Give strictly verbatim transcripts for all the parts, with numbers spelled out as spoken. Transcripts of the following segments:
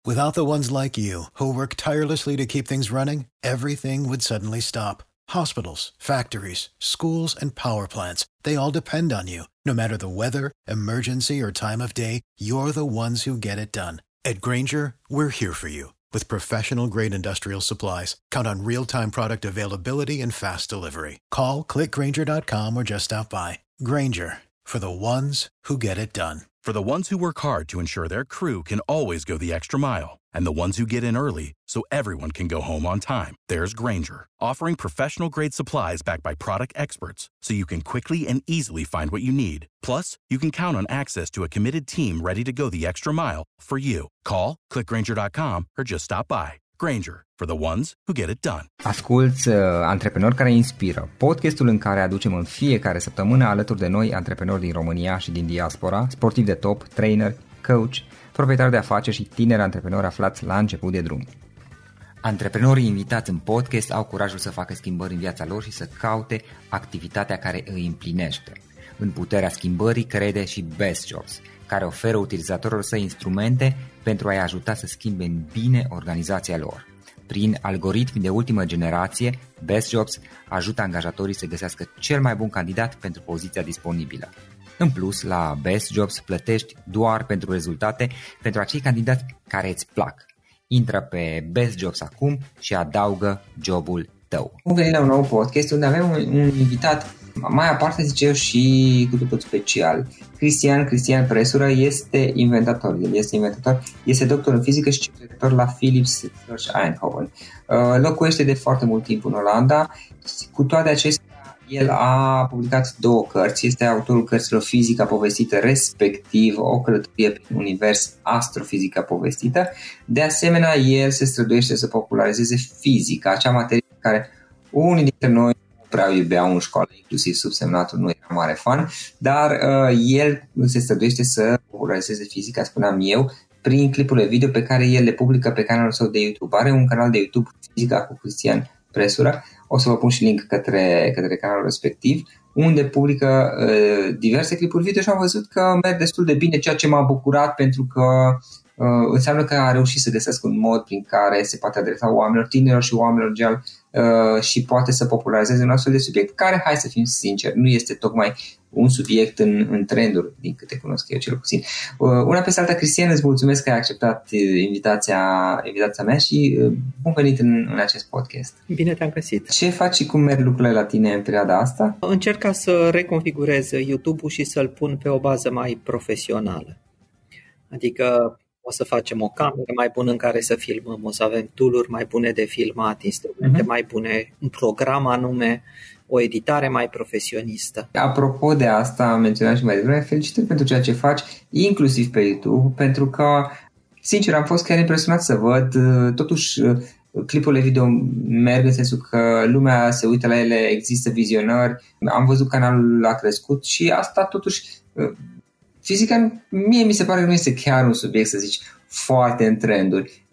Without the ones like you, who work tirelessly to keep things running, everything would suddenly stop. Hospitals, factories, schools, and power plants, they all depend on you. No matter the weather, emergency, or time of day, you're the ones who get it done. At Grainger, we're here for you. With professional-grade industrial supplies, count on real-time product availability and fast delivery. Call, click grainger dot com, or just stop by. Grainger, for the ones who get it done. For the ones who work hard to ensure their crew can always go the extra mile, and the ones who get in early so everyone can go home on time, there's Grainger, offering professional-grade supplies backed by product experts so you can quickly and easily find what you need. Plus, you can count on access to a committed team ready to go the extra mile for you. Call, click grainger dot com, or just stop by. Grainger, for the ones who get it done. Asculți uh, Antreprenori care inspiră, podcastul în care aducem în fiecare săptămână alături de noi antreprenori din România și din diaspora, sportivi de top, trainer, coach, proprietari de afaceri și tineri antreprenori aflați la început de drum. Antreprenorii invitați în podcast au curajul să facă schimbări în viața lor și să caute activitatea care îi împlinește. În puterea schimbării crede și Best Jobs, care oferă utilizatorilor săi instrumente pentru a-i ajuta să schimbe în bine organizația lor. Prin algoritmi de ultimă generație, Best Jobs ajută angajatorii să găsească cel mai bun candidat pentru poziția disponibilă. În plus, la Best Jobs plătești doar pentru rezultate pentru acei candidați care îți plac. Intră pe Best Jobs acum și adaugă jobul tău. Bun venit la un nou podcast unde avem un, un invitat mai aparte, zice eu, și cu totul special. Cristian, Cristian Presură este inventator. El este inventator, este doctor în fizică și cercetător la Philips Research Eindhoven. Locuiește de foarte mult timp în Olanda. Cu toate acestea, el a publicat două cărți. Este autorul cărților Fizica povestită, respectiv O călătorie prin univers, Astrofizica povestită. De asemenea, el se străduiește să popularizeze fizica, acea materie care unii dintre noi prea iubeau în școală, inclusiv subsemnatul nu era mare fan, dar uh, el se străduiește să popularizeze fizica, spuneam eu, prin clipurile video pe care el le publică pe canalul său de YouTube. Are un canal de YouTube, Fizica cu Cristian Presură, o să vă pun și link către, către canalul respectiv, unde publică uh, diverse clipuri video și am văzut că merg destul de bine, ceea ce m-a bucurat pentru că uh, înseamnă că a reușit să găsească un mod prin care se poate adresa oamenilor, tinerilor și oamenilor general uh, și poate să popularizeze un astfel de subiect care, hai să fim sinceri, nu este tocmai un subiect în, în trenduri, din câte cunosc eu cel puțin. Uh, una peste alta, Cristian, îți mulțumesc că ai acceptat invitația, invitația mea și uh, bun venit în, în acest podcast. Bine te-am găsit. Ce faci și cum merg lucrurile la tine în perioada asta? Încerc să reconfigurez YouTube-ul și să-l pun pe o bază mai profesională. Adică o să facem o cameră mai bună în care să filmăm, o să avem tool-uri mai bune de filmat, instrumente uh-huh. mai bune, un program anume, o editare mai profesionistă. Apropo de asta, am menționat și mai devreme, felicitări pentru ceea ce faci, inclusiv pe YouTube, pentru că, sincer, am fost chiar impresionat să văd, totuși, clipurile video merg în sensul că lumea se uită la ele, există vizionări, am văzut canalul a crescut și asta totuși, fizica mie mi se pare că nu este chiar un subiect, să zici, foarte în trenduri.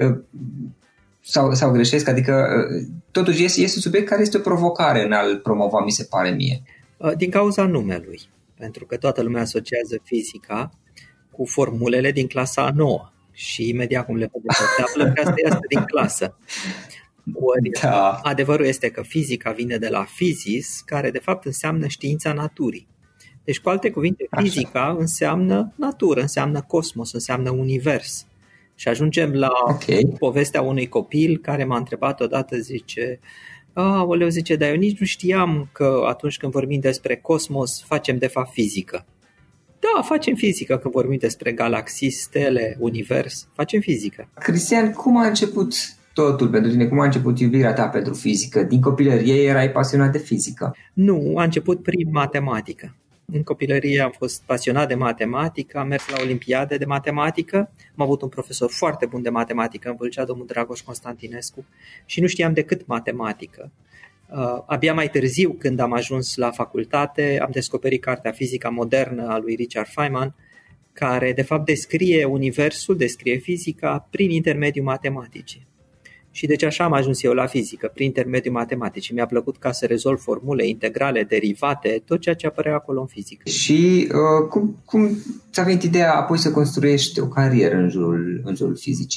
Sau, sau greșesc, adică totuși este, este un subiect care este o provocare în a-l promova, mi se pare mie. Din cauza numelui, pentru că toată lumea asociază fizica cu formulele din clasa a noua și imediat cum le vede pe tablă, că asta este din clasă. Ori, da. Adevărul este că fizica vine de la physis, care de fapt înseamnă știința naturii. Deci, cu alte cuvinte, fizica Așa. înseamnă natură, înseamnă cosmos, înseamnă univers. Și ajungem la okay. povestea unui copil care m-a întrebat odată, zice, aoleu, zice, dar eu nici nu știam că atunci când vorbim despre cosmos facem de fapt fizică. Da, facem fizică când vorbim despre galaxii, stele, univers, facem fizică. Cristian, cum a început totul pentru tine? Cum a început iubirea ta pentru fizică? Din copilărie erai pasionat de fizică? Nu, a început prin matematică. În copilărie am fost pasionat de matematică, am mers la olimpiade de matematică, am avut un profesor foarte bun de matematică, îmi vâlcea domnul Dragoș Constantinescu și nu știam decât matematică. Uh, abia mai târziu, când am ajuns la facultate, am descoperit cartea Fizica modernă a lui Richard Feynman, care de fapt descrie universul, descrie fizica prin intermediul matematicii. Și deci așa am ajuns eu la fizică, prin intermediul matematicii. Mi-a plăcut ca să rezolv formule, integrale, derivate, tot ceea ce apărea acolo în fizică. Și uh, cum, cum ți-a venit ideea apoi să construiești o carieră în jurul, în jurul fizicii?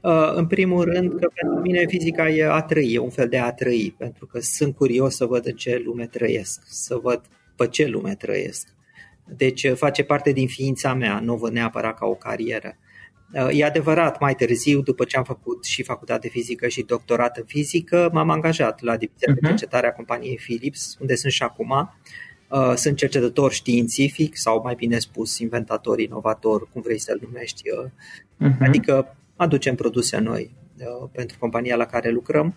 În primul rând că pentru mine fizica e a trăi, e un fel de a trăi, pentru că sunt curios să văd în ce lume trăiesc, să văd pe ce lume trăiesc. Deci face parte din ființa mea, nu o văd neapărat ca o carieră. E adevărat, mai târziu, după ce am făcut și facultate de fizică și doctorat în fizică, m-am angajat la divizia de cercetare a companiei Philips, unde sunt și acum. Sunt cercetător științific sau, mai bine spus, inventator, inovator, cum vrei să-l numești. Uh-huh. Adică aducem produse noi pentru compania la care lucrăm.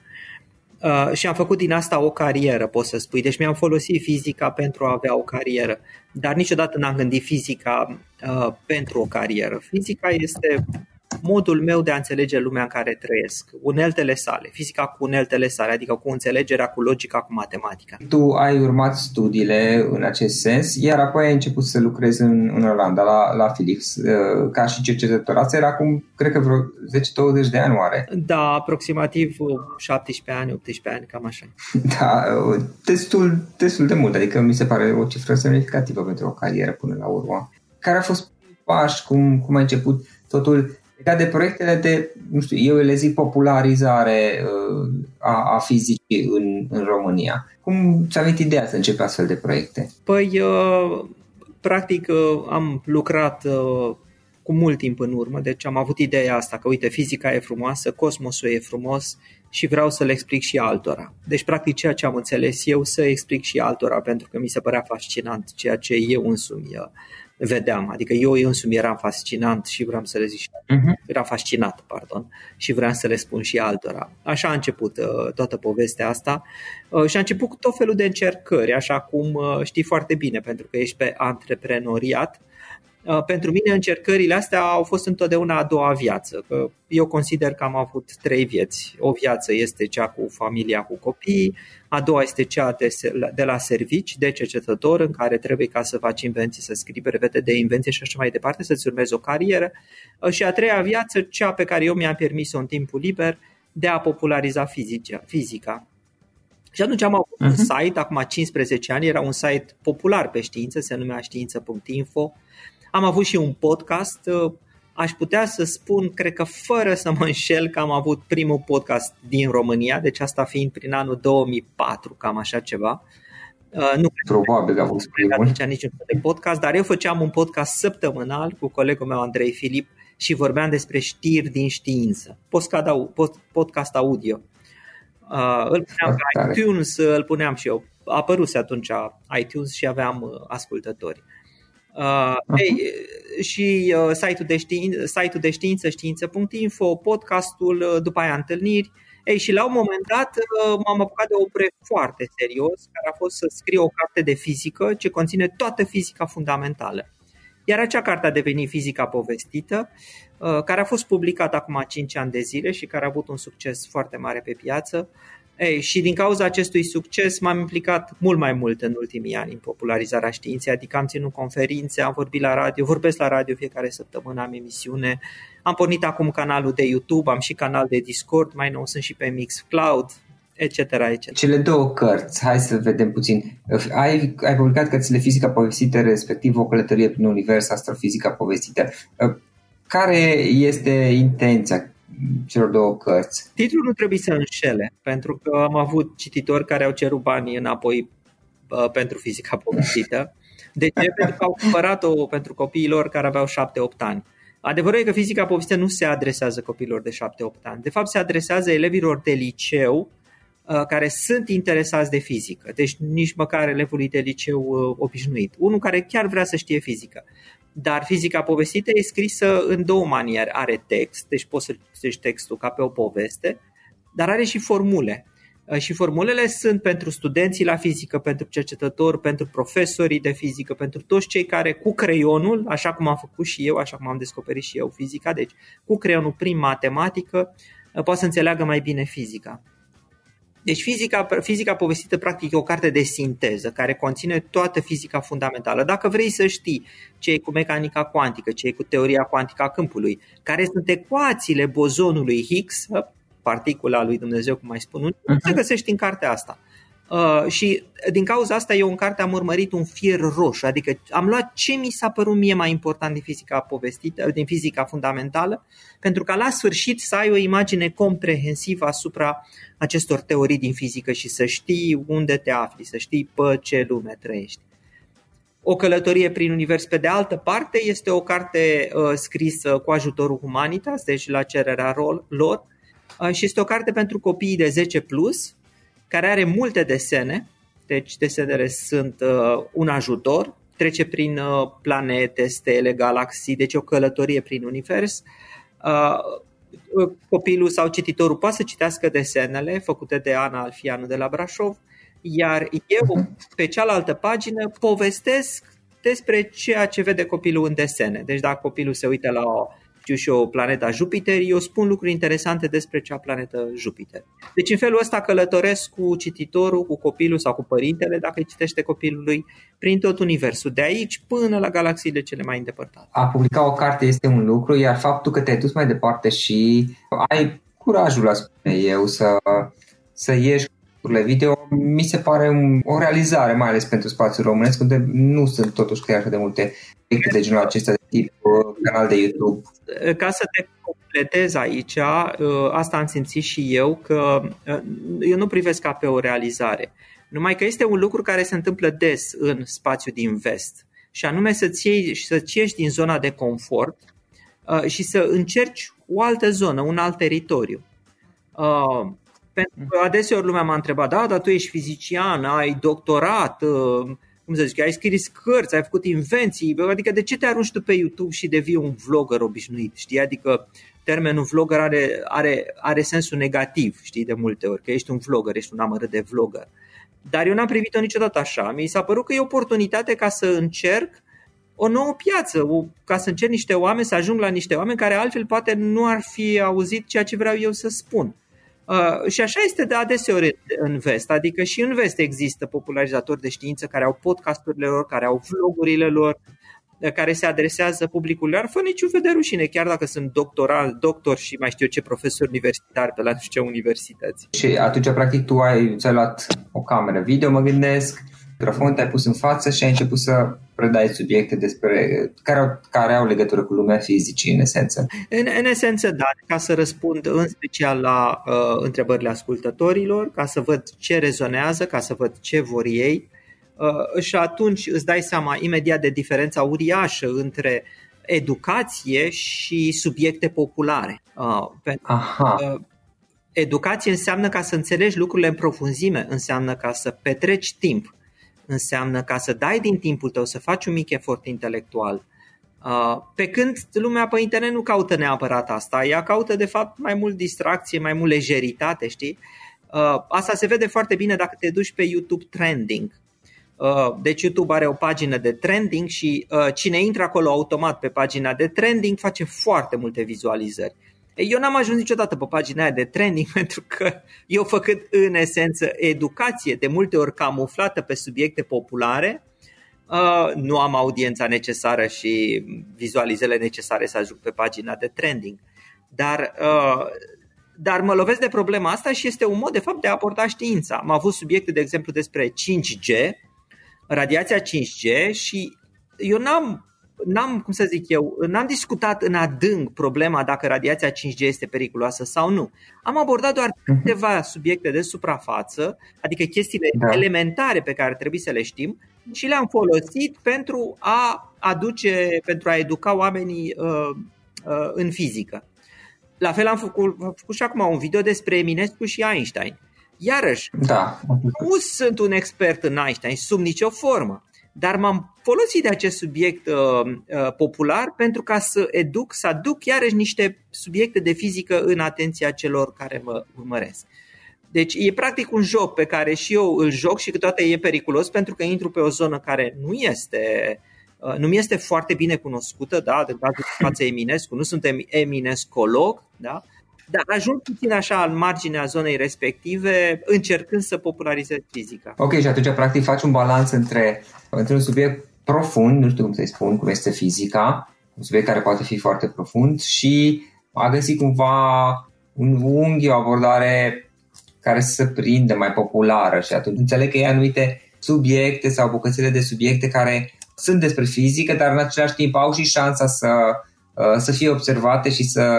Uh, și am făcut din asta o carieră, poți să spui. Deci mi-am folosit fizica pentru a avea o carieră, dar niciodată n-am gândit fizica uh, pentru o carieră. Fizica este modul meu de a înțelege lumea în care trăiesc, uneltele sale, fizica cu uneltele sale, adică cu înțelegerea, cu logica, cu matematica. Tu ai urmat studiile în acest sens, iar apoi ai început să lucrezi în, în Olanda, la, la Philips, ca și cercetător. Asta era acum, cred că vreo zece douăzeci de ani, oare? Da, aproximativ șaptesprezece ani, optsprezece ani, cam așa. Da, destul, destul de mult, adică mi se pare o cifră semnificativă pentru o carieră până la urmă. Care a fost pași, cum, cum ai început totul? Legat de proiectele de, nu știu, eu le zic popularizare uh, a, a fizicii în, în România. Cum ți-a venit ideea să începi astfel de proiecte? Păi, uh, practic, uh, am lucrat uh, cu mult timp în urmă, deci am avut ideea asta, că uite, fizica e frumoasă, cosmosul e frumos și vreau să le explic și altora. Deci, practic, ceea ce am înțeles eu să explic și altora, pentru că mi se părea fascinant ceea ce eu însumi uh, vedeam, adică eu însumi eram fascinant și vreau să le zic și uh-huh. eram fascinat, pardon, și vreau să le spun și altora. Așa a început uh, toată povestea asta uh, și a început cu tot felul de încercări, așa cum uh, știi foarte bine, pentru că ești pe antreprenoriat. Uh, pentru mine încercările astea au fost întotdeauna a doua viață, că eu consider că am avut trei vieți. O viață este cea cu familia, cu copiii, a doua este cea de, de la servici, de cercetător, în care trebuie ca să faci invenții, să scrii brevete de invenție și așa mai departe, să-ți urmezi o carieră. Uh, și a treia viață, cea pe care eu mi-am permis-o în timpul liber, de a populariza fizica. fizica. Și atunci am avut uh-huh. un site, acum cincisprezece ani, era un site popular pe știință, se numea știință punct info. Am avut și un podcast, aș putea să spun, cred că fără să mă înșel, că am avut primul podcast din România, deci asta fiind prin anul două mii patru, cam așa ceva. Nu Probabil că a fost primul. Atunci niciun fel de podcast, dar eu făceam un podcast săptămânal cu colegul meu Andrei Filip și vorbeam despre știri din știință, podcast audio. Îl puneam pe iTunes, îl puneam și eu. A apăruse atunci iTunes și aveam ascultători. Uh, ei, și uh, site-ul de știință, site-ul de știință, știință punct info, podcastul, uh, după aia întâlniri. Ei, și la un moment dat uh, m-am apucat de o proiect foarte serios, care a fost să scriu o carte de fizică ce conține toată fizica fundamentală. Iar acea carte a devenit Fizica povestită, uh, care a fost publicată acum cinci ani de zile și care a avut un succes foarte mare pe piață. Ei, și din cauza acestui succes m-am implicat mult mai mult în ultimii ani în popularizarea științei, adică am ținut conferințe, am vorbit la radio, vorbesc la radio fiecare săptămână, am emisiune, am pornit acum canalul de YouTube, am și canal de Discord, mai nou sunt și pe Mixcloud, et cetera et cetera. Cele două cărți, hai să vedem puțin. Ai, ai publicat cărțile Fizica povestită, respectiv O călătorie prin univers, Astrofizica povestită. Care este intenția celor două cărți? Titlul nu trebuie să înșele, pentru că am avut cititori care au cerut banii înapoi uh, pentru Fizica povestită. De ce? Pentru că au cumpărat-o pentru copiilor care aveau șapte opt ani. Adevărul e că Fizica povestită nu se adresează copiilor de șapte opt ani. De fapt, se adresează elevilor de liceu uh, care sunt interesați de fizică. Deci nici măcar elevului de liceu uh, obișnuit. Unul care chiar vrea să știe fizică. Dar Fizica povestită e scrisă în două maniere. Are text, deci poți să citești textul ca pe o poveste, dar are și formule. Și formulele sunt pentru studenții la fizică, pentru cercetători, pentru profesorii de fizică, pentru toți cei care cu creionul, așa cum am făcut și eu, așa cum am descoperit și eu fizica, deci cu creionul prin matematică, poate să înțeleagă mai bine fizica. Deci fizica, fizica povestită practic e o carte de sinteză care conține toată fizica fundamentală. Dacă vrei să știi ce e cu mecanica cuantică, ce e cu teoria cuantică a câmpului, care sunt ecuațiile bozonului Higgs, particula lui Dumnezeu, cum mai spun, uh-huh. se găsești în cartea asta. Uh, și din cauza asta eu în carte am urmărit un fier roșu, adică am luat ce mi s-a părut mie mai important din fizica povestită, din fizica fundamentală, pentru ca la sfârșit să ai o imagine comprehensivă asupra acestor teorii din fizică și să știi unde te afli, să știi pe ce lume trăiești. O călătorie prin univers, pe de altă parte, este o carte uh, scrisă cu ajutorul Humanitas, deci la cererea lor, uh, și este o carte pentru copiii de zece plus, care are multe desene, deci desenele sunt uh, un ajutor, trece prin uh, planete, stele, galaxii, deci o călătorie prin univers. Uh, copilul sau cititorul poate să citească desenele făcute de Ana Alfianu de la Brașov, iar eu, pe cealaltă pagină, povestesc despre ceea ce vede copilul în desene. Deci dacă copilul se uită la o, știu și eu, planeta Jupiter, eu spun lucruri interesante despre cea planetă Jupiter. Deci în felul ăsta călătoresc cu cititorul, cu copilul sau cu părintele, dacă îi citește copilului, prin tot universul, de aici până la galaxiile cele mai îndepărtate. A publica o carte este un lucru, iar faptul că te-ai dus mai departe și ai curajul, a spune eu, să, să ieși video, mi se pare un, o realizare, mai ales pentru spațiul românesc, unde nu sunt totuși chiar așa de multe proiecte de genul acesta de tip canal de YouTube. Ca să te completez aici, asta am simțit și eu, că eu nu privesc ca pe o realizare, numai că este un lucru care se întâmplă des în spațiul din vest, și anume să-ți iei, să-ți ieși din zona de confort și să încerci o altă zonă, un alt teritoriu. Pentru că adeseori lumea m-a întrebat, da, dar tu ești fizician, ai doctorat, cum să zic, ai scris cărți, ai făcut invenții, adică de ce te arunci tu pe YouTube și devii un vlogger obișnuit, știi? Adică termenul vlogger are, are, are sensul negativ, știi, de multe ori, că ești un vlogger, ești un amărât de vlogger. Dar eu n-am privit-o niciodată așa, mi s-a părut că e o oportunitate ca să încerc o nouă piață, o, ca să încerc niște oameni, să ajung la niște oameni care altfel poate nu ar fi auzit ceea ce vreau eu să spun. Uh, și așa este de adeseori în vest, adică și în vest există popularizatori de știință care au podcasturile lor, care au vlogurile lor, care se adresează publicului lor fără niciun fel de rușine, chiar dacă sunt doctoral, doctor și mai știu eu ce profesori universitari pe la nu știu ce universități. Și atunci practic tu ai, ți-ai luat o cameră video, mă gândesc, microfon, te-ai pus în față și ai început să predai subiecte despre care au, care au legătură cu lumea fizicii, în esență. În, în esență, da, ca să răspund în special la uh, întrebările ascultătorilor, ca să văd ce rezonează, ca să văd ce vor ei, uh, și atunci îți dai seama imediat de diferența uriașă între educație și subiecte populare. Uh, pentru, Aha. Uh, educație înseamnă ca să înțelegi lucrurile în profunzime, înseamnă ca să petreci timp, înseamnă ca să dai din timpul tău, să faci un mic efort intelectual. Pe când lumea pe internet nu caută neapărat asta, ea caută de fapt mai mult distracție, mai mult lejeritate, știi? Asta se vede foarte bine dacă te duci pe YouTube Trending. Deci YouTube are o pagină de trending și cine intră acolo automat pe pagina de trending face foarte multe vizualizări. Eu n-am ajuns niciodată pe pagina aia de trending pentru că eu, făcând în esență educație, de multe ori camuflată pe subiecte populare, nu am audiența necesară și vizualizările necesare să ajung pe pagina de trending. Dar, dar mă lovesc de problema asta și este un mod de fapt de a aborda știința. Am avut subiecte, de exemplu, despre cinci G, radiația cinci G, și eu n-am N-am, cum să zic eu, n-am discutat în adânc problema dacă radiația cinci G este periculoasă sau nu. Am abordat doar câteva subiecte de suprafață, adică chestiile da. elementare pe care trebuie să le știm, și le-am folosit pentru a aduce, pentru a educa oamenii uh, uh, în fizică. La fel am făcut, am făcut și acum un video despre Eminescu și Einstein. Iarăși, da. nu sunt un expert în Einstein sub nicio formă, dar m-am folosit de acest subiect uh, uh, popular pentru ca să educ, să aduc iarăși niște subiecte de fizică în atenția celor care mă urmăresc. Deci e practic un joc pe care și eu îl joc și câteodată e periculos pentru că intru pe o zonă care nu este, uh, nu mi este foarte bine cunoscută, da? De față Eminescu, nu sunt eminescolog, da? Dar ajung puțin așa în marginea zonei respective, încercând să popularizez fizica. Ok, și atunci practic faci un balans între, între un subiect profund, nu știu cum să-i spun, cum este fizica, un subiect care poate fi foarte profund, și a găsit cumva un unghi, o abordare care să se prindă, mai populară și atunci înțeleg că e anumite subiecte sau bucățele de subiecte care sunt despre fizică, dar în același timp au și șansa să, să fie observate și să,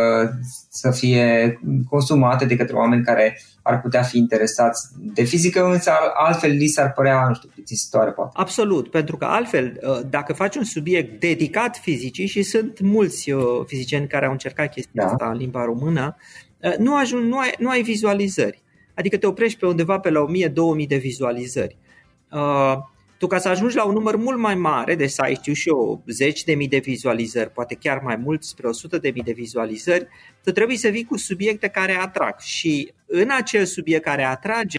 să fie consumate de către oameni care ar putea fi interesați de fizică, însă altfel li s-ar părea, nu știu, plictisitoare poate. Absolut, pentru că altfel, dacă faci un subiect dedicat fizicii, și sunt mulți fizicieni care au încercat chestia da. asta în limba română, nu, ajung, nu, ai, nu ai vizualizări. Adică te oprești pe undeva pe la o mie două mii de vizualizări. Uh, tu ca să ajungi la un număr mult mai mare, deci să ai, știu și eu, zeci de mii de vizualizări, poate chiar mai mult, spre o sută de mii de vizualizări, tu trebuie să vii cu subiecte care atrag și în acel subiect care atrage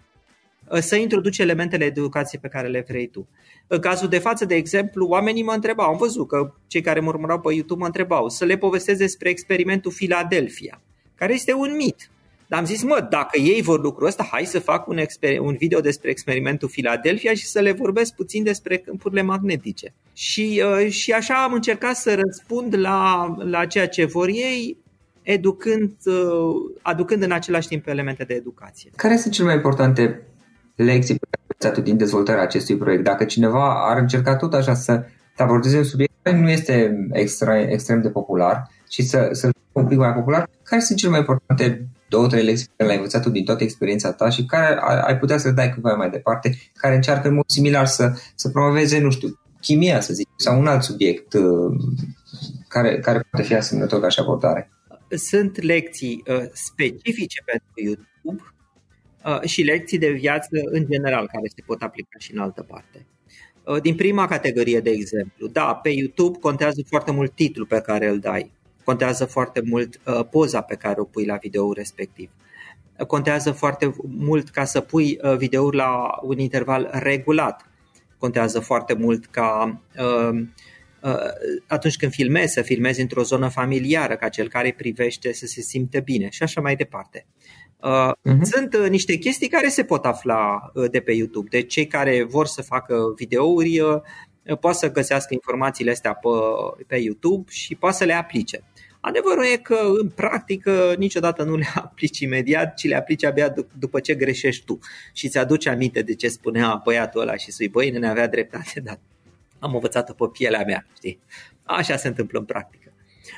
să introduci elementele de educație pe care le vrei tu. În cazul de față, de exemplu, oamenii mă întrebau, am văzut că cei care mă urmăreau pe YouTube mă întrebau să le povestesc despre experimentul Philadelphia, care este un mit. Dar am zis, mă, dacă ei vor lucrul ăsta, hai să fac un, exper- un video despre experimentul Philadelphia și să le vorbesc puțin despre câmpurile magnetice. Și, uh, și așa am încercat să răspund la, la ceea ce vor ei, educând, uh, aducând în același timp elemente de educație. Care sunt cele mai importante lecții pe care le-ați atât din dezvoltarea acestui proiect? Dacă cineva ar încerca tot așa să abordeze un subiect care nu este extra, extrem de popular și să, să-l fie un pic mai popular, care sunt cele mai importante două, trei lecții pe care le-ai învățat tu din toată experiența ta și care ai putea să le dai cuiva mai departe, care încearcă în mod similar să, să promoveze, nu știu, chimia, să zic, sau un alt subiect uh, care, care poate fi asemănător ca și abordare? Sunt lecții uh, specifice pentru YouTube uh, și lecții de viață în general care se pot aplica și în altă parte. Uh, din prima categorie, de exemplu, da, pe YouTube contează foarte mult titlul pe care îl dai. Contează foarte mult uh, poza pe care o pui la videoul respectiv. Contează foarte mult ca să pui uh, videoul la un interval regulat. Contează foarte mult ca uh, uh, atunci când filmezi, să filmezi într-o zonă familiară, ca cel care privește să se simte bine și așa mai departe. Uh, uh-huh. Sunt uh, niște chestii care se pot afla uh, de pe YouTube. Deci cei care vor să facă videouri uh, poate să găsească informațiile astea pe, pe YouTube și poate să le aplice. Adevărul e că în practică niciodată nu le aplici imediat, ci le aplici abia d- după ce greșești tu și îți aduci aminte de ce spunea băiatul ăla și spui, băi, nu ne avea dreptate, dar am învățat-o pe pielea mea, știi? Așa se întâmplă în practică.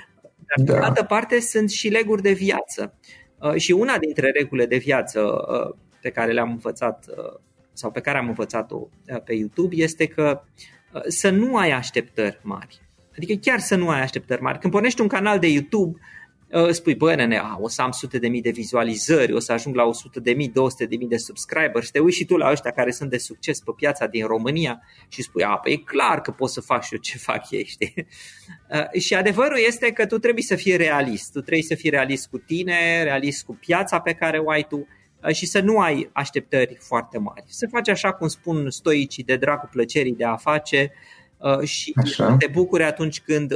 Dar da. De altă parte sunt și leguri de viață și una dintre regulile de viață pe care le-am învățat sau pe care am învățat-o pe YouTube este că să nu ai așteptări mari. Adică chiar să nu ai așteptări mari. Când pornești un canal de YouTube, spui, bă, nene, a, o să am sute de mii de vizualizări, o să ajung la o sută de mii, două sute de mii de subscriberi și te uiți și tu la ăștia care sunt de succes pe piața din România și spui, a, păi e clar că pot să fac și eu ce fac ei, știi? Și adevărul este că tu trebuie să fii realist. Tu trebuie să fii realist cu tine, realist cu piața pe care o ai tu și să nu ai așteptări foarte mari. Să faci așa cum spun stoicii, de dragul plăcerii de a face și așa. Te bucuri atunci când,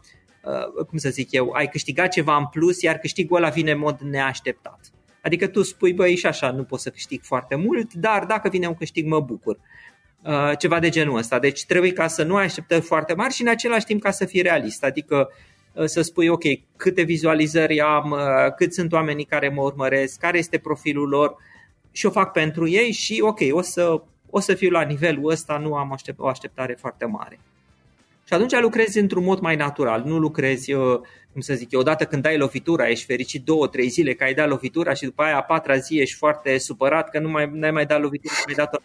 cum să zic eu, ai câștigat ceva în plus, iar câștigul ăla vine în mod neașteptat. Adică tu spui, băi, și așa nu pot să câștig foarte mult, dar dacă vine un câștig mă bucur. Ceva de genul ăsta. Deci trebuie ca să nu ai așteptări foarte mari și în același timp ca să fii realist. Adică să spui, ok, câte vizualizări am, cât sunt oamenii care mă urmăresc, care este profilul lor și o fac pentru ei și ok, o să, o să fiu la nivelul ăsta, nu am aștept, o așteptare foarte mare. Și atunci lucrezi într-un mod mai natural, nu lucrezi, cum să zic eu, odată când dai lovitura, ești fericit două, trei zile că ai dat lovitura și după aia a patra zi ești foarte supărat că nu mai, n-ai mai dat lovitura, nu ai dat-o.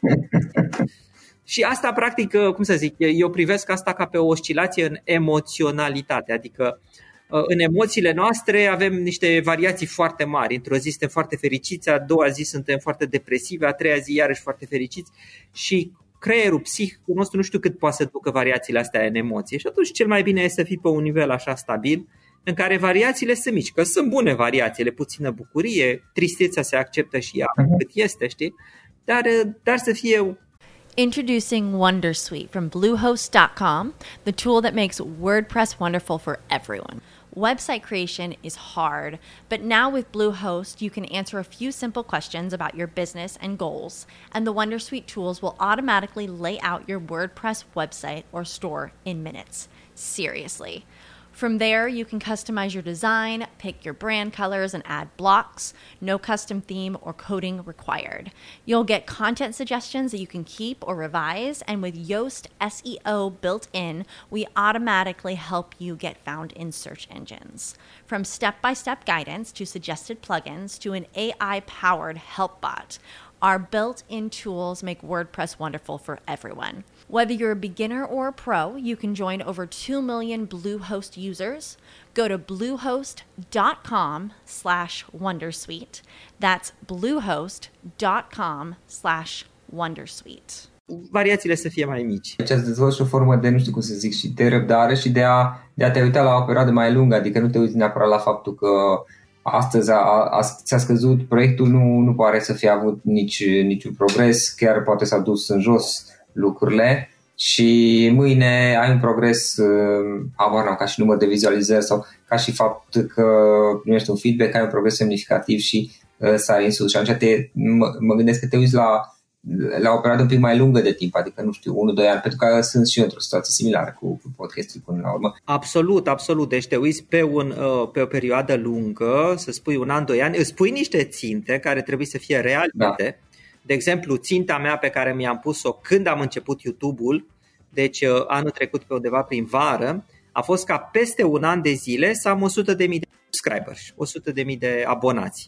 Și asta, practic, cum să zic, eu privesc asta ca pe o oscilație în emoționalitate, adică în emoțiile noastre avem niște variații foarte mari. Într-o zi suntem foarte fericiți, a doua zi suntem foarte depresivi, a treia zi iarăși foarte fericiți și creierul, psihicul nostru nu știu cât poate să ducă variațiile astea în emoție. Și atunci cel mai bine este să fii pe un nivel așa stabil, în care variațiile sunt mici, că sunt bune variațiile, puțină bucurie, tristețea se acceptă și ea cât este, știi? Dar, dar să fie... Introducing Wondersuite from Bluehost dot com, the tool that makes WordPress wonderful for everyone. Website creation is hard, but now with Bluehost, you can answer a few simple questions about your business and goals, and the Wondersuite tools will automatically lay out your WordPress website or store in minutes. Seriously. From there, you can customize your design, pick your brand colors, and add blocks. No custom theme or coding required. You'll get content suggestions that you can keep or revise, and with Yoast S E O built in, we automatically help you get found in search engines. From step-by-step guidance to suggested plugins to an A I-powered help bot, our built-in tools make WordPress wonderful for everyone. Whether you're a beginner or a pro, you can join over two million Bluehost users. Go to bluehost.com slash wondersuite. That's bluehost.com slash wondersuite. Variațiile să fie mai mici. Deci ați dezvoltat și o formă de, nu știu cum să zic, și de răbdare și de a, de a te uita la o perioadă mai lungă, adică nu te uiți neapărat la faptul că astăzi a, a, ți-a scăzut proiectul, nu, nu pare să fie avut nici, niciun progres, chiar poate s-a dus în jos lucrurile și mâine ai un progres, habar ca și număr de vizualizări sau ca și fapt că primești un feedback, ai un progres semnificativ și uh, sari în sus. Și atunci te, mă, mă gândesc că te uiți la, la o perioadă un pic mai lungă de timp, adică nu știu, unu doi ani, pentru că sunt și eu într-o situație similară cu, cu podcastul până la urmă. Absolut, absolut. Deci te uiți pe, un, pe o perioadă lungă, să spui un an, doi ani, îți pui niște ținte care trebuie să fie realitate. Da. De exemplu, ținta mea pe care mi-am pus-o când am început YouTube-ul, deci anul trecut pe undeva prin vară, a fost ca peste un an de zile să am o sută de mii de subscribers, o sută de mii de abonați.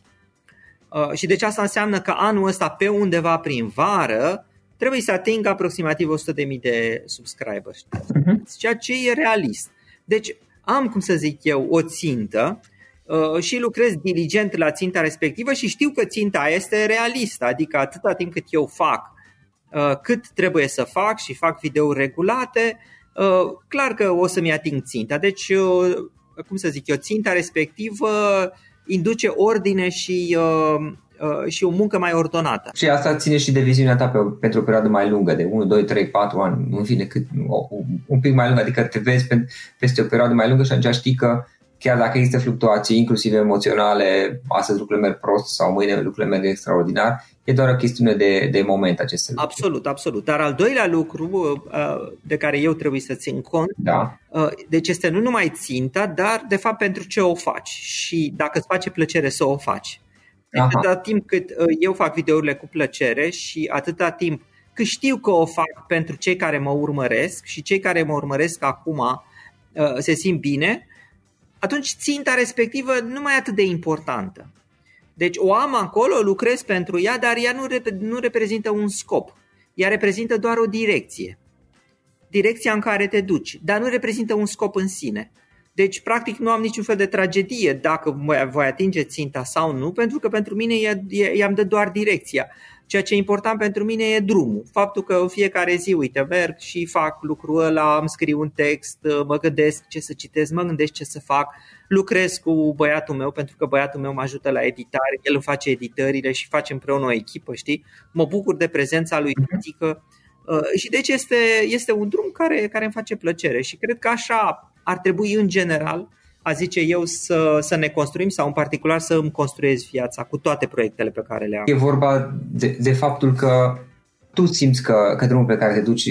Uh, și deci asta înseamnă că anul ăsta pe undeva prin vară trebuie să ating aproximativ o sută de mii de subscribers, uh-huh. Ceea ce e realist. Deci am, cum să zic eu, o țintă uh, și lucrez diligent la ținta respectivă și știu că ținta este realistă, adică atâta timp cât eu fac uh, cât trebuie să fac și fac videouri regulate, uh, clar că o să-mi ating ținta. Deci, uh, cum să zic eu, ținta respectivă induce ordine și, uh, uh, și o muncă mai ordonată. Și asta ține și de viziunea ta pe, pentru o perioadă mai lungă, de unu, doi, trei, patru ani, în fine, cât, o, un pic mai lungă, adică te vezi pe, peste o perioadă mai lungă și atunci știi că chiar dacă există fluctuații, inclusiv emoționale, astăzi lucrurile merg prost sau mâine lucrurile merg extraordinar, e doar o chestiune de, de moment aceste lucruri. Absolut, absolut. Dar al doilea lucru de care eu trebuie să țin cont, da. Deci este nu numai ținta, dar de fapt pentru ce o faci și dacă îți face plăcere să o faci. Atâta timp cât eu fac videourile cu plăcere și atâta timp cât știu că o fac pentru cei care mă urmăresc și cei care mă urmăresc acum se simt bine, atunci ținta respectivă nu mai e atât de importantă. Deci o am acolo, lucrez pentru ea, dar ea nu, rep- nu reprezintă un scop. Ea reprezintă doar o direcție. Direcția în care te duci, dar nu reprezintă un scop în sine. Deci, practic, nu am niciun fel de tragedie dacă voi atinge ținta sau nu, pentru că pentru mine i-am dat doar direcția. Ceea ce e important pentru mine e drumul. Faptul că în fiecare zi, uite, merg și fac lucrul ăla, îmi scriu un text, mă gândesc ce să citesc, mă gândesc ce să fac, lucrez cu băiatul meu pentru că băiatul meu mă ajută la editare, el îmi face editările și facem împreună o echipă, știi? Mă bucur de prezența lui fizică și deci este, este un drum care, care îmi face plăcere și cred că așa ar trebui în general, a zice eu, să, să ne construim sau în particular să îmi construiesc viața cu toate proiectele pe care le am. E vorba de, de faptul că tu simți că, că drumul pe care te duci,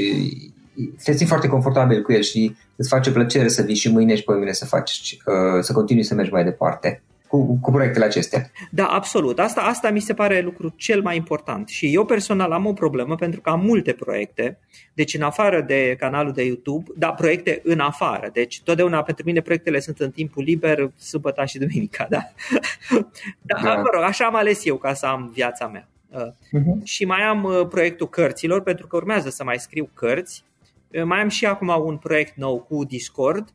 te simți foarte confortabil cu el și îți face plăcere să vii și mâine și pe mâine să faci, să continui să mergi mai departe cu, cu proiectele acestea. Da, absolut. Asta, asta mi se pare lucru cel mai important și eu personal am o problemă pentru că am multe proiecte, deci în afară de canalul de YouTube, da, proiecte în afară, deci totdeauna pentru mine proiectele sunt în timpul liber, sâmbătă și duminica, da? Da, da. Mă rog, așa am ales eu ca să am viața mea. Uh-huh. Și mai am uh, proiectul cărților, pentru că urmează să mai scriu cărți. Uh, mai am și acum un proiect nou cu Discord.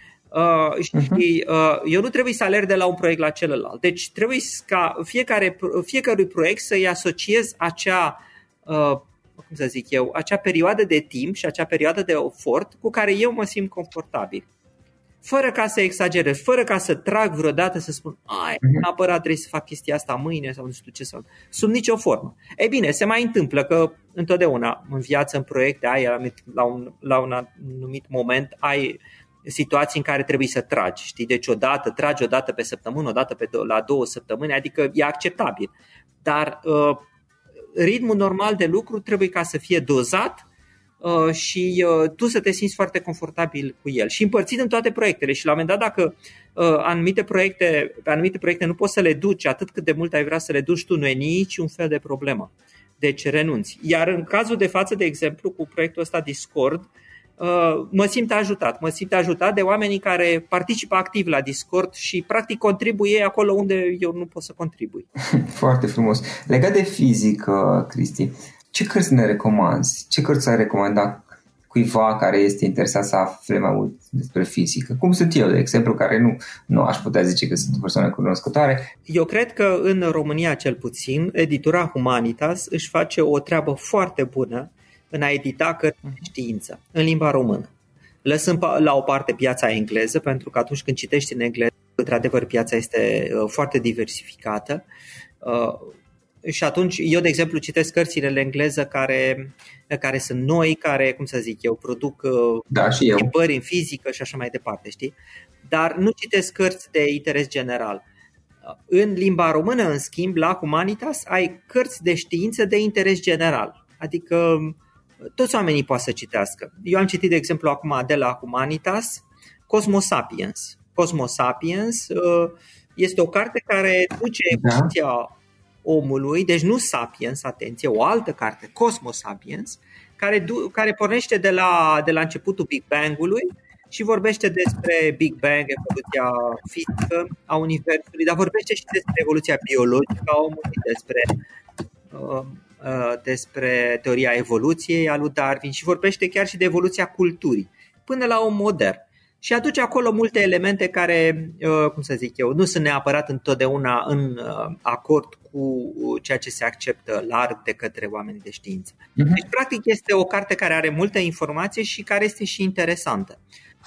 Uh, și uh-huh. uh, eu nu trebuie să alerg de la un proiect la celălalt. Deci trebuie ca fiecare, fiecărui proiect să-i asociez acea, uh, cum să zic eu, acea perioadă de timp și acea perioadă de efort cu care eu mă simt confortabil. Fără ca să exagerez, fără ca să trag vreodată să spun ai, neapărat trebuie să fac chestia asta mâine sau nu știu ce sau sub nicio formă. Ei bine, se mai întâmplă că întotdeauna în viață, în proiecte, ai la un, la un anumit moment ai situații în care trebuie să tragi, știi? Deci odată tragi odată pe săptămână, odată pe do- la două săptămâni, adică e acceptabil. Dar uh, ritmul normal de lucru trebuie ca să fie dozat uh, și uh, tu să te simți foarte confortabil cu el și împărțit în toate proiectele. Și la un moment dat, dacă uh, anumite proiecte, pe anumite proiecte nu poți să le duci atât cât de mult ai vrea să le duci tu, nu e niciun fel de problemă. Deci renunți. Iar în cazul de față, de exemplu, cu proiectul ăsta Discord, mă simt ajutat. Mă simt ajutat de oamenii care participă activ la Discord și practic contribuie acolo unde eu nu pot să contribui. Foarte frumos. Legat de fizică, Cristi, ce cărți ne recomanzi? Ce cărți ai recomandat cuiva care este interesat să afle mai mult despre fizică? Cum sunt eu, de exemplu, care nu, nu aș putea zice că sunt o persoană cunoscătoare. Eu cred că în România, cel puțin, editura Humanitas își face o treabă foarte bună în a edita cărți de știință în limba română. Lăsând la o parte piața engleză, pentru că atunci când citești în engleză, într-adevăr, piața este foarte diversificată. Și atunci eu, de exemplu, citesc cărțile în engleză care, care sunt noi, care, cum să zic eu, produc da, și schimbări în fizică și așa mai departe, știi? Dar nu citesc cărți de interes general. În limba română, în schimb, la Humanitas, ai cărți de știință de interes general. Adică toți oamenii pot să citească. Eu am citit, de exemplu, acum de la Humanitas Cosmo Sapiens. Cosmo Sapiens este o carte care duce evoluția da. omului, deci nu Sapiens, atenție, o altă carte, Cosmo Sapiens, care, du- care pornește de la, de la începutul Big Bang-ului și vorbește despre Big Bang, evoluția fizică a Universului, dar vorbește și despre evoluția biologică a omului, despre, uh, uh, despre teoria evoluției a lui Darwin și vorbește chiar și de evoluția culturii, până la om modern. Și aduce acolo multe elemente care, uh, cum să zic eu, nu sunt neapărat întotdeauna în uh, acord cu ceea ce se acceptă larg de către oamenii de știință. Uh-huh. Deci, practic, este o carte care are multă informație și care este și interesantă.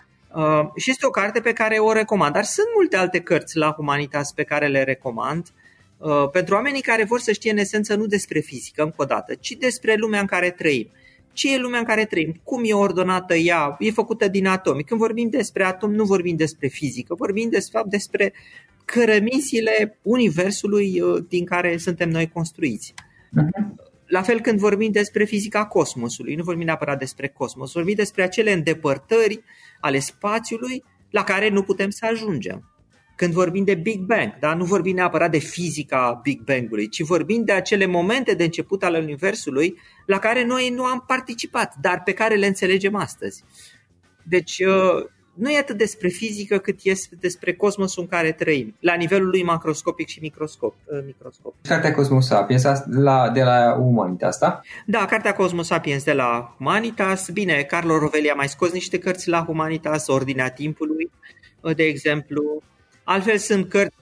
Uh, și este o carte pe care o recomand. Dar sunt multe alte cărți la Humanitas pe care le recomand uh, pentru oamenii care vor să știe în esență nu despre fizică, încă o dată, ci despre lumea în care trăim. Ce e lumea în care trăim? Cum e ordonată ea? E făcută din atomi. Când vorbim despre atom, nu vorbim despre fizică, vorbim de fapt despre cărămizile universului din care suntem noi construiți. Uh-huh. La fel când vorbim despre fizica cosmosului, nu vorbim neapărat despre cosmos, vorbim despre acele îndepărtări ale spațiului la care nu putem să ajungem. Când vorbim de Big Bang, da? Nu vorbim neapărat de fizica Big Bang-ului, ci vorbim de acele momente de început ale Universului la care noi nu am participat, dar pe care le înțelegem astăzi. Deci nu e atât despre fizică cât este despre cosmosul în care trăim, la nivelul lui macroscopic și microscop, microscop. Cartea Cosmo Sapiens la, de la Humanitas, da? Da, cartea Cosmo Sapiens de la Humanitas. Bine, Carlo Rovelli a mai scos niște cărți la Humanitas, Ordinea Timpului, de exemplu. Altfel sunt cărți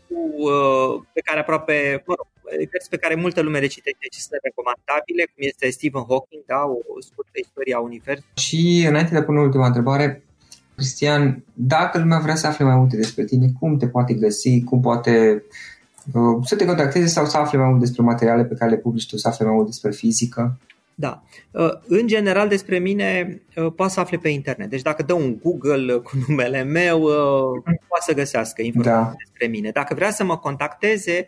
pe care aproape, mă rog, cărți pe care multă lume le citește și sunt recomandabile, cum este Stephen Hawking, da, o scurtă istorie a Universului. Și înainte de a pune ultima întrebare, Cristian, dacă lumea vrea să afle mai multe despre tine, cum te poate găsi, cum poate uh, să te contacteze sau să afle mai mult despre materiale pe care le publici tu, să afle mai mult despre fizică? Da. În general despre mine poate să afle pe internet. Deci dacă dă un Google cu numele meu, poate să găsească informații da. despre mine. Dacă vrea să mă contacteze,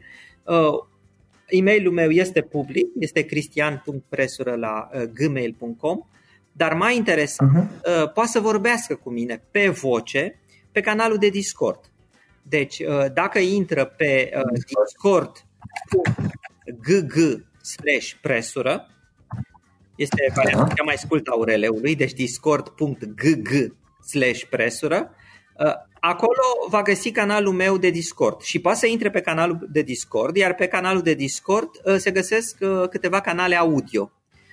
e-mailul meu este public, este cristian punct presură la gmail punct com. Dar mai interesant, uh-huh. poate să vorbească cu mine pe voce pe canalul de Discord. Deci dacă intră pe discord punct gg slash presură, este varianta cea mai scurtă a U R L-ului, deci discord punct gg slash presură, acolo va găsi canalul meu de Discord și poate să intre pe canalul de Discord, iar pe canalul de Discord se găsesc câteva canale audio.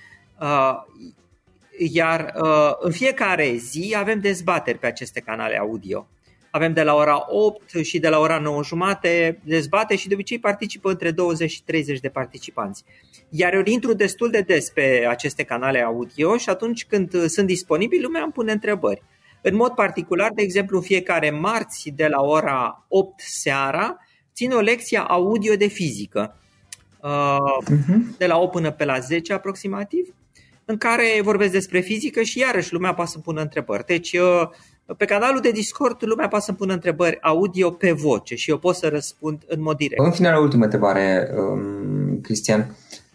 Iar în fiecare zi avem dezbateri pe aceste canale audio. Avem de la ora opt și de la ora nouă jumate dezbateri și de obicei participă între douăzeci și treizeci de participanți. Iar eu intru destul de des pe aceste canale audio și atunci când sunt disponibili, lumea îmi pune întrebări. În mod particular, de exemplu, în fiecare marți de la ora opt seara țin o lecție audio de fizică, de la opt până pe la zece aproximativ, în care vorbesc despre fizică și iarăși lumea poate să-mi pună întrebări. Deci pe canalul de Discord lumea poate să-mi pună întrebări audio pe voce și eu pot să răspund în mod direct. În final, ultima întrebare, um, Cristian.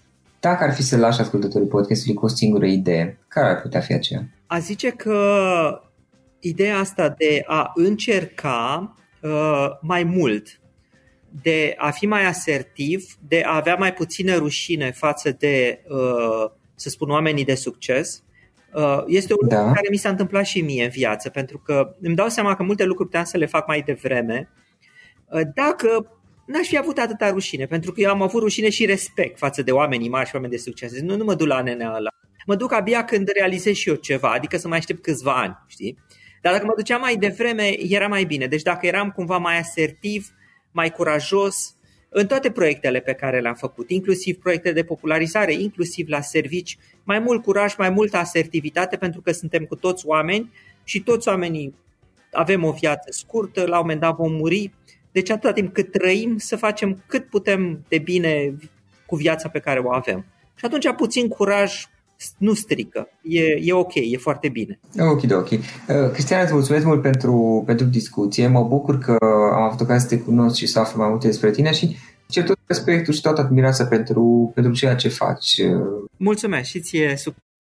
Dacă ar fi să lași ascultătorii podcastului cu o singură idee, care ar putea fi aceea? A zice că ideea asta de a încerca uh, mai mult, de a fi mai asertiv, de a avea mai puțină rușine față de, uh, să spun, oamenii de succes, uh, este un lucru da. care mi s-a întâmplat și mie în viață, pentru că îmi dau seama că multe lucruri puteam să le fac mai devreme, uh, dacă n-aș fi avut atâta rușine, pentru că eu am avut rușine și respect față de oamenii mari și oameni de succes. Nu, nu mă duc la nenea ăla. Mă duc abia când realizez și eu ceva, adică să mai aștept câțiva ani, știi? Dar dacă mă duceam mai devreme, era mai bine. Deci dacă eram cumva mai asertiv, mai curajos în toate proiectele pe care le-am făcut, inclusiv proiecte de popularizare, inclusiv la servici, mai mult curaj, mai multă asertivitate, pentru că suntem cu toți oameni și toți oamenii avem o viață scurtă, la un moment dat vom muri. Deci atâta timp cât trăim, să facem cât putem de bine cu viața pe care o avem. Și atunci puțin curaj nu strică, e, e ok, e foarte bine. Ok, ok. Uh, Cristian, îți mulțumesc mult pentru, pentru discuție. Mă bucur că am avut ocazia să te cunosc și să aflu mai multe despre tine și cer tot respectul și toată admirația pentru, pentru ceea ce faci. Mulțumesc și ție.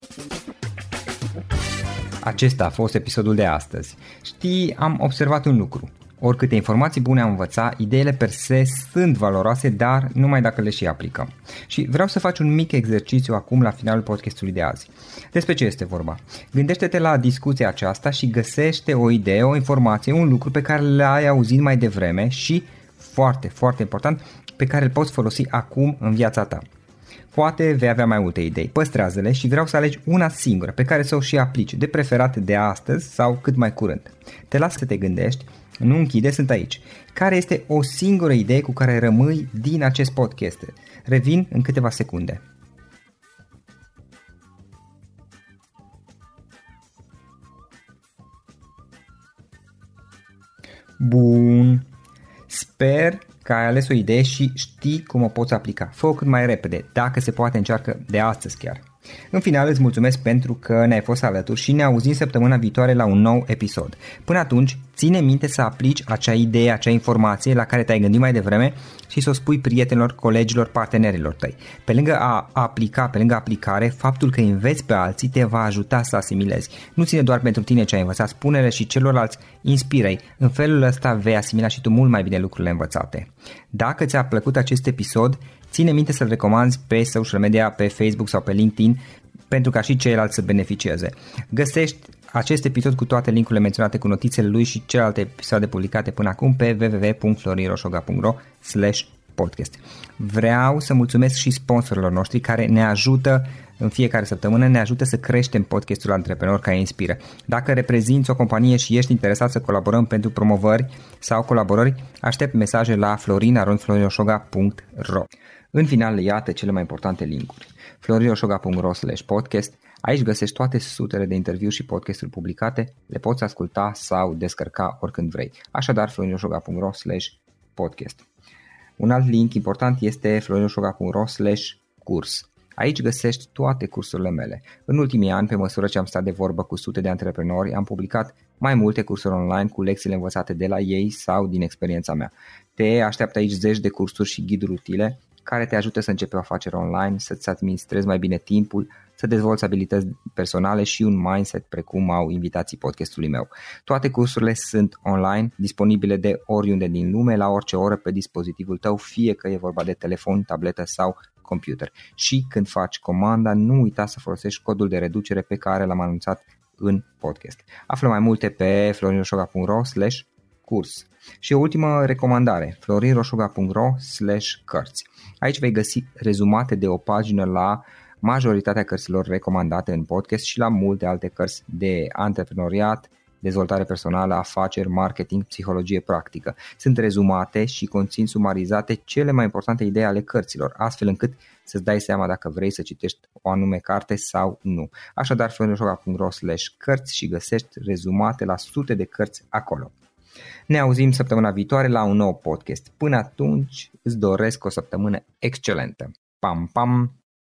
Acesta a fost episodul de astăzi. Știi, am observat un lucru. Oricâte informații bune am învățat, ideile per se sunt valoroase, dar numai dacă le și aplicăm. Și vreau să faci un mic exercițiu acum la finalul podcastului de azi. Despre ce este vorba? Gândește-te la discuția aceasta și găsește o idee, o informație, un lucru pe care l-ai auzit mai devreme și, foarte, foarte important, pe care îl poți folosi acum în viața ta. Poate vei avea mai multe idei, păstrează-le și vreau să alegi una singură pe care să o și aplici, de preferat de astăzi sau cât mai curând. Te las să te gândești, nu închide, sunt aici. Care este o singură idee cu care rămâi din acest podcast? Revin în câteva secunde. Bun. Sper că ai ales o idee și știi cum o poți aplica. Fă-o cât mai repede, dacă se poate încearcă de astăzi chiar. În final îți mulțumesc pentru că ne-ai fost alături și ne auzim săptămâna viitoare la un nou episod. Până atunci, ține minte să aplici acea idee, acea informație la care te-ai gândit mai devreme și să o spui prietenilor, colegilor, partenerilor tăi. Pe lângă a aplica, pe lângă aplicare, faptul că înveți pe alții te va ajuta să asimilezi. Nu ține doar pentru tine ce ai învățat, spune-le și celorlalți, inspiră-i. În felul ăsta vei asimila și tu mult mai bine lucrurile învățate. Dacă ți-a plăcut acest episod, ține minte să-l recomanzi pe social media, pe Facebook sau pe LinkedIn, pentru ca și ceilalți să beneficieze. Găsești acest episod cu toate linkurile menționate cu notițele lui și celelalte episoade publicate până acum pe w w w punct florin roșoga punct r o slash podcast. Vreau să mulțumesc și sponsorilor noștri care ne ajută în fiecare săptămână, ne ajută să creștem podcastul Antreprenori care inspiră. Dacă reprezinți o companie și ești interesat să colaborăm pentru promovări sau colaborări, aștept mesaje la florin arond florin roșoga punct r o. În final, iată cele mai importante linkuri. florin roșoga punct r o slash podcast. Aici găsești toate sutele de interviuri și podcasturi publicate, le poți asculta sau descărca oricând vrei. Așadar, florin roșoga punct r o slash podcast. Un alt link important este florin roșoga punct r o slash curs. Aici găsești toate cursurile mele. În ultimii ani, pe măsură ce am stat de vorbă cu sute de antreprenori, am publicat mai multe cursuri online cu lecțiile învățate de la ei sau din experiența mea. Te așteaptă aici zeci de cursuri și ghiduri utile care te ajută să începi o afacere online, să-ți administrezi mai bine timpul, să dezvolți abilități personale și un mindset precum au invitații podcastului meu. Toate cursurile sunt online, disponibile de oriunde din lume, la orice oră pe dispozitivul tău, fie că e vorba de telefon, tabletă sau computer. Și când faci comanda, nu uita să folosești codul de reducere pe care l-am anunțat în podcast. Află mai multe pe florin roșoga punct r o slash curs. Și o ultimă recomandare, florin roșoga punct r o slash cărți. Aici vei găsi rezumate de o pagină la majoritatea cărților recomandate în podcast și la multe alte cărți de antreprenoriat, dezvoltare personală, afaceri, marketing, psihologie practică. Sunt rezumate și conțin sumarizate cele mai importante idei ale cărților, astfel încât să-ți dai seama dacă vrei să citești o anume carte sau nu. Așadar, florin roșoga punct r o slash cărți și găsești rezumate la sute de cărți acolo. Ne auzim săptămâna viitoare la un nou podcast. Până atunci îți doresc o săptămână excelentă. Pam, pam!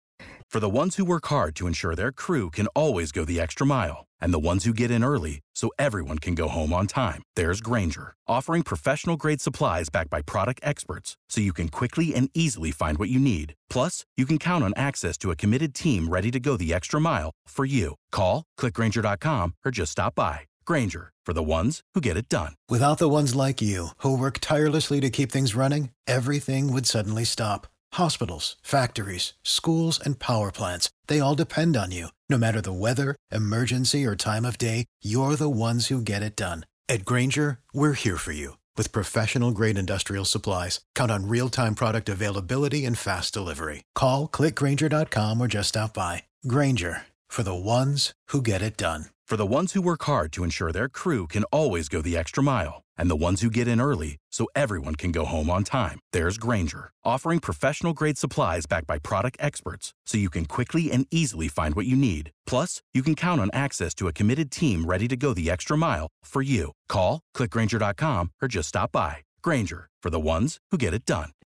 For the ones who work hard to ensure their crew can always go the extra mile, and the ones who get in early so everyone can go home on time, there's Grainger, offering professional-grade supplies backed by product experts so you can quickly and easily find what you need. Plus, you can count on access to a committed team ready to go the extra mile for you. Call, click Grainger dot com, or just stop by. Grainger, for the ones who get it done. Without the ones like you, who work tirelessly to keep things running, everything would suddenly stop. Hospitals, factories, schools, and power plants, they all depend on you. No matter the weather, emergency, or time of day, you're the ones who get it done. At Grainger, we're here for you. With professional-grade industrial supplies, count on real-time product availability and fast delivery. Call, click Grainger dot com, or just stop by. Grainger, for the ones who get it done. For the ones who work hard to ensure their crew can always go the extra mile, and the ones who get in early so everyone can go home on time, there's Grainger, offering professional-grade supplies backed by product experts so you can quickly and easily find what you need. Plus, you can count on access to a committed team ready to go the extra mile for you. Call, click Grainger dot com, or just stop by. Grainger, for the ones who get it done.